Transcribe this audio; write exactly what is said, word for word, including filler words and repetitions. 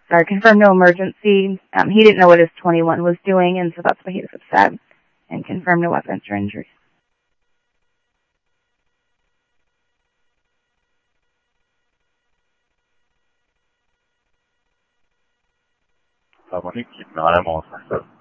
sorry, confirmed no emergency. Um, he didn't know what his twenty-one was doing, and so that's why he was upset, and confirmed no weapons or injuries. 사모님 김나라 먹었어요.